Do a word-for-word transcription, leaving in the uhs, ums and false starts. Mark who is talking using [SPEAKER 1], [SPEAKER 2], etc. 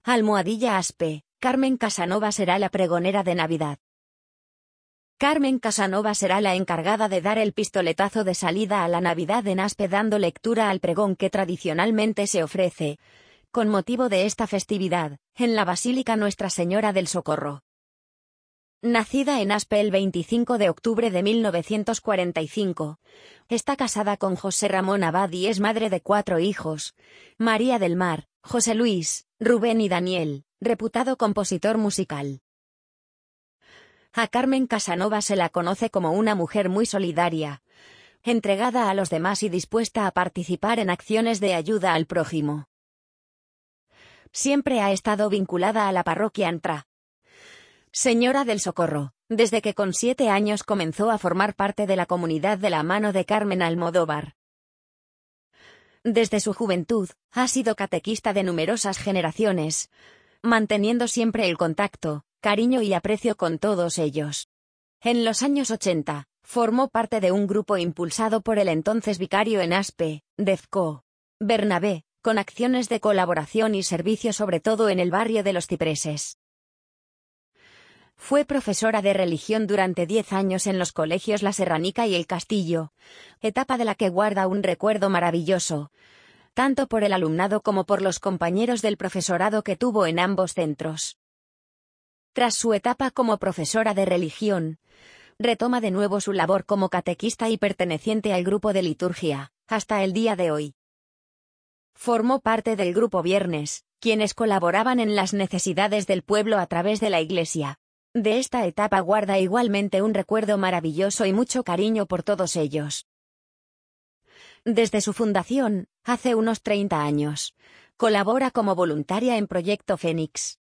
[SPEAKER 1] Almohadilla Aspe, Carmen Casanova será la pregonera de Navidad. Carmen Casanova será la encargada de dar el pistoletazo de salida a la Navidad en Aspe, dando lectura al pregón que tradicionalmente se ofrece, con motivo de esta festividad, en la Basílica Nuestra Señora del Socorro. Nacida en Aspe el veinticinco de octubre de mil novecientos cuarenta y cinco, está casada con José Ramón Abad y es madre de cuatro hijos: María del Mar, José Luis, Rubén y Daniel, reputado compositor musical. A Carmen Casanova se la conoce como una mujer muy solidaria, entregada a los demás y dispuesta a participar en acciones de ayuda al prójimo. Siempre ha estado vinculada a la parroquia Nuestra Señora del Socorro, desde que con siete años comenzó a formar parte de la comunidad de la mano de Carmen Almodóvar. Desde su juventud, ha sido catequista de numerosas generaciones, manteniendo siempre el contacto, cariño y aprecio con todos ellos. En los años ochenta, formó parte de un grupo impulsado por el entonces vicario en Aspe, Dezco Bernabé, con acciones de colaboración y servicio sobre todo en el barrio de los Cipreses. Fue profesora de religión durante diez años en los colegios La Serranica y El Castillo, etapa de la que guarda un recuerdo maravilloso, tanto por el alumnado como por los compañeros del profesorado que tuvo en ambos centros. Tras su etapa como profesora de religión, retoma de nuevo su labor como catequista y perteneciente al grupo de liturgia, hasta el día de hoy. Formó parte del grupo Viernes, quienes colaboraban en las necesidades del pueblo a través de la Iglesia. De esta etapa guarda igualmente un recuerdo maravilloso y mucho cariño por todos ellos. Desde su fundación, hace unos treinta años, colabora como voluntaria en Proyecto Fénix.